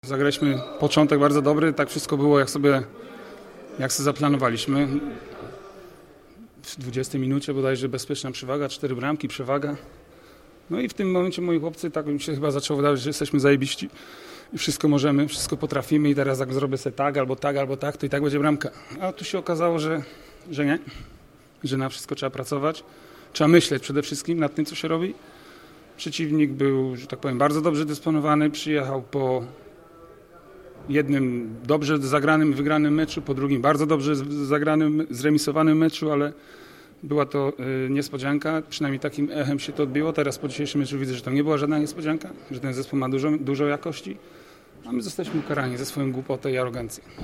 Zagraliśmy początek bardzo dobry, tak wszystko było jak sobie zaplanowaliśmy. W 20 minucie bodajże bezpieczna przewaga, 4 bramki, przewaga. No i w tym momencie moi chłopcy, tak mi się chyba zaczęło wydawać, że jesteśmy zajebiści i wszystko możemy, wszystko potrafimy i teraz jak zrobię sobie tak, albo tak, to i tak będzie bramka. A tu się okazało, że nie, że na wszystko trzeba pracować, trzeba myśleć przede wszystkim nad tym, co się robi. Przeciwnik był, że tak powiem, bardzo dobrze dysponowany, przyjechał po jednym dobrze zagranym, wygranym meczu, po drugim bardzo dobrze zagranym, zremisowanym meczu, ale była to niespodzianka, przynajmniej takim echem się to odbiło. Teraz po dzisiejszym meczu widzę, że to nie była żadna niespodzianka, że ten zespół ma dużo jakości, a my zostaliśmy ukarani za swoją głupotę i arogancję.